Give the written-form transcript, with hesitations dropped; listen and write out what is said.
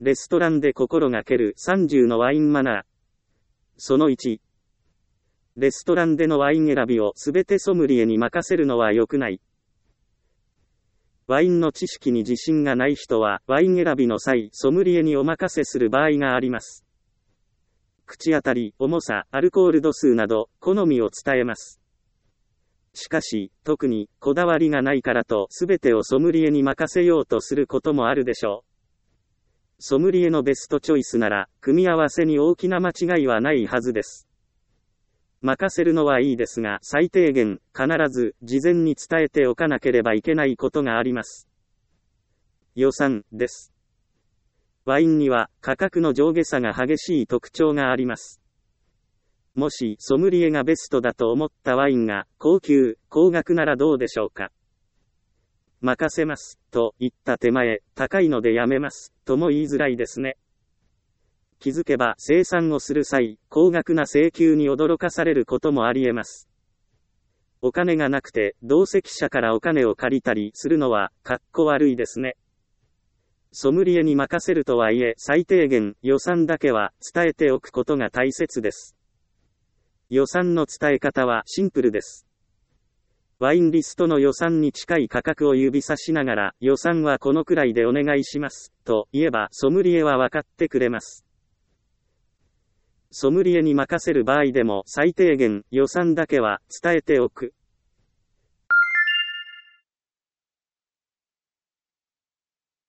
レストランで心がける30のワインマナー。その1。レストランでのワイン選びをすべてソムリエに任せるのは良くない。ワインの知識に自信がない人は、ワイン選びの際、ソムリエにお任せする場合があります。口当たり、重さ、アルコール度数など、好みを伝えます。しかし、特に、こだわりがないからと、すべてをソムリエに任せようとすることもあるでしょう。ソムリエのベストチョイスなら、組み合わせに大きな間違いはないはずです。任せるのはいいですが、最低限、必ず、事前に伝えておかなければいけないことがあります。予算です。ワインには、価格の上下差が激しい特徴があります。もし、ソムリエがベストだと思ったワインが、高額ならどうでしょうか。任せます、と言った手前、高いのでやめます、とも言いづらいですね。気づけば、生産をする際、高額な請求に驚かされることもあり得ます。お金がなくて、同席者からお金を借りたりするのは、かっこ悪いですね。ソムリエに任せるとはいえ、最低限、予算だけは、伝えておくことが大切です。予算の伝え方はシンプルです。ワインリストの予算に近い価格を指さしながら、予算はこのくらいでお願いします、と言えばソムリエは分かってくれます。ソムリエに任せる場合でも最低限予算だけは伝えておく。